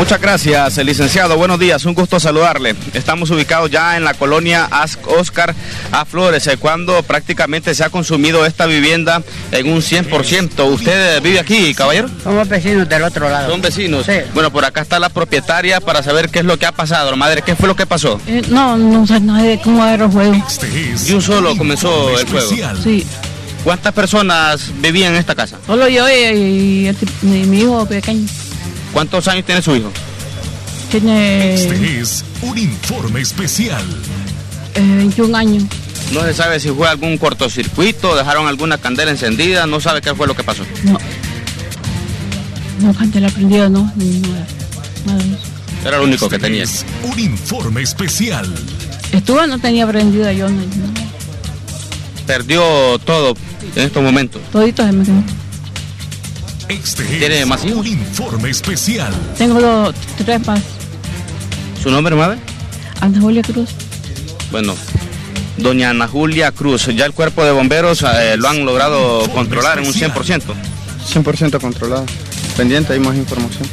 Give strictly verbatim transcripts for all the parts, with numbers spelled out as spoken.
Muchas gracias, licenciado. Buenos días, un gusto saludarle. Estamos ubicados ya en la colonia Óscar A. Flores, cuando prácticamente se ha consumido esta vivienda en un cien por ciento. ¿Usted vive aquí, caballero? Somos vecinos del otro lado. ¿Son vecinos? Sí. Bueno, por acá está la propietaria para saber qué es lo que ha pasado. Madre, ¿qué fue lo que pasó? Eh, no, no sé nada de cómo era el juego. ¿Y un solo comenzó el juego? Sí. ¿Cuántas personas vivían en esta casa? Solo yo y, y, el- y mi hijo pequeño. ¿Cuántos años tiene su hijo? Tiene Este es un informe especial. eh, veintiún años. No se sabe si fue algún cortocircuito, dejaron alguna candela encendida, no sabe qué fue lo que pasó. No. No candela prendida, no. Ni nada. Nada de eso. Era lo único que Este tenía. es un informe especial. Estuvo, no tenía prendida yo. No, no. Perdió todo en estos momentos. Todito se me quemó. Este ¿Tiene es más hijos? un informe especial. Tengo los tres más. ¿Su nombre, madre? Ana Julia Cruz. Bueno, doña Ana Julia Cruz. Ya el cuerpo de bomberos eh, lo han logrado controlar en un cien por ciento. cien por ciento controlado. Pendiente, hay más información.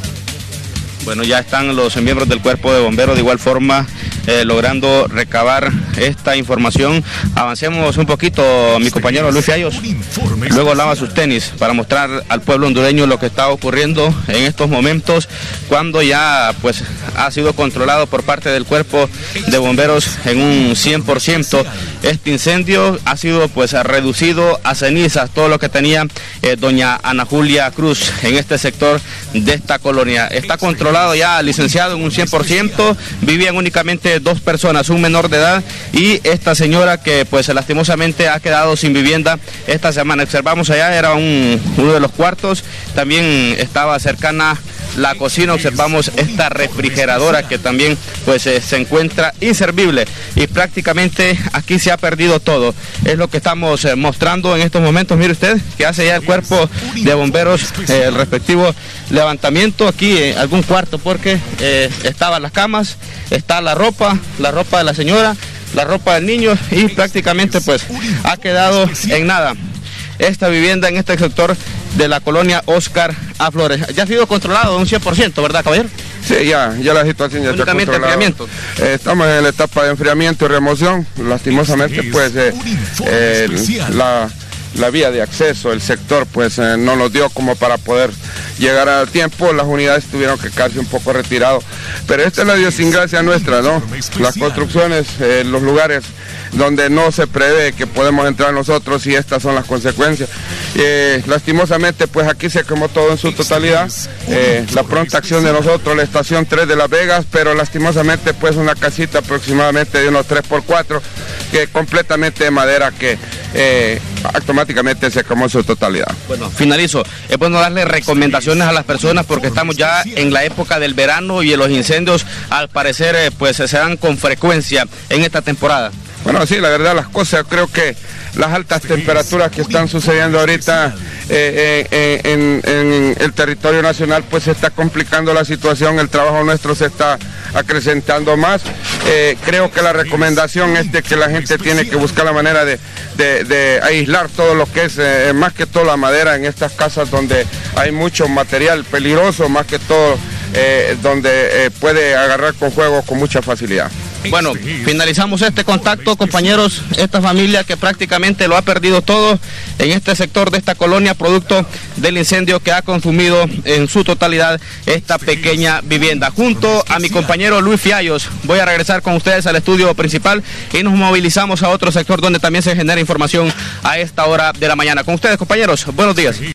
Bueno, ya están los miembros del cuerpo de bomberos de igual forma eh, logrando recabar esta información. Avancemos un poquito, mi compañero Luis Fiallos. Un informe Luego lava sus tenis para mostrar al pueblo hondureño lo que está ocurriendo en estos momentos cuando ya pues ha sido controlado por parte del cuerpo de bomberos en un cien por ciento. Este incendio ha sido pues reducido a cenizas, todo lo que tenía eh, doña Ana Julia Cruz en este sector de esta colonia. Está controlado ya, licenciado, en un cien por ciento. Vivían únicamente dos personas, un menor de edad y esta señora que pues lastimosamente ha quedado sin vivienda esta semana. Observamos allá, era un, uno de los cuartos, también estaba cercana la cocina, observamos esta refrigeradora que también pues eh, se encuentra inservible y prácticamente aquí se ha perdido todo. Es lo que estamos eh, mostrando en estos momentos. Mire usted que hace ya el cuerpo de bomberos eh, el respectivo levantamiento aquí en algún cuarto porque eh, estaban las camas, está la ropa, la ropa de la señora, la ropa del niño y prácticamente pues ha quedado en nada esta vivienda en este sector de la colonia Óscar A. Flores. Ya ha sido controlado un cien por ciento, ¿verdad, caballero? Sí, ya, ya la situación ya está Únicamente controlada. enfriamiento. Eh, estamos en la etapa de enfriamiento y remoción. Lastimosamente, pues, eh, eh, la, la vía de acceso, el sector, pues, eh, no nos dio como para poder llegar a tiempo. Las unidades tuvieron que quedarse un poco retirados. Pero esta es la idiosincrasia nuestra, ¿no? Las construcciones, eh, los lugares donde no se prevé que podemos entrar nosotros y estas son las consecuencias. Eh, lastimosamente, pues aquí se quemó todo en su totalidad. Eh, la pronta acción de nosotros, la estación tres de Las Vegas, pero lastimosamente, pues una casita aproximadamente de unos tres por cuatro, que completamente de madera que eh, automáticamente se quemó en su totalidad. Bueno, finalizo. Es bueno darle recomendaciones a las personas porque estamos ya en la época del verano y los incendios al parecer eh, pues se dan con frecuencia en esta temporada. Bueno, sí, la verdad las cosas, creo que las altas temperaturas que están sucediendo ahorita eh, eh, en, en el territorio nacional, pues se está complicando la situación, el trabajo nuestro se está acrecentando más. Eh, creo que la recomendación es de que la gente tiene que buscar la manera de, de, de aislar todo lo que es, eh, más que todo la madera en estas casas donde hay mucho material peligroso, más que todo eh, donde eh, puede agarrar con fuego con mucha facilidad. Bueno, finalizamos este contacto, compañeros, esta familia que prácticamente lo ha perdido todo en este sector de esta colonia, producto del incendio que ha consumido en su totalidad esta pequeña vivienda. Junto a mi compañero Luis Fiallos, voy a regresar con ustedes al estudio principal y nos movilizamos a otro sector donde también se genera información a esta hora de la mañana. Con ustedes, compañeros, buenos días.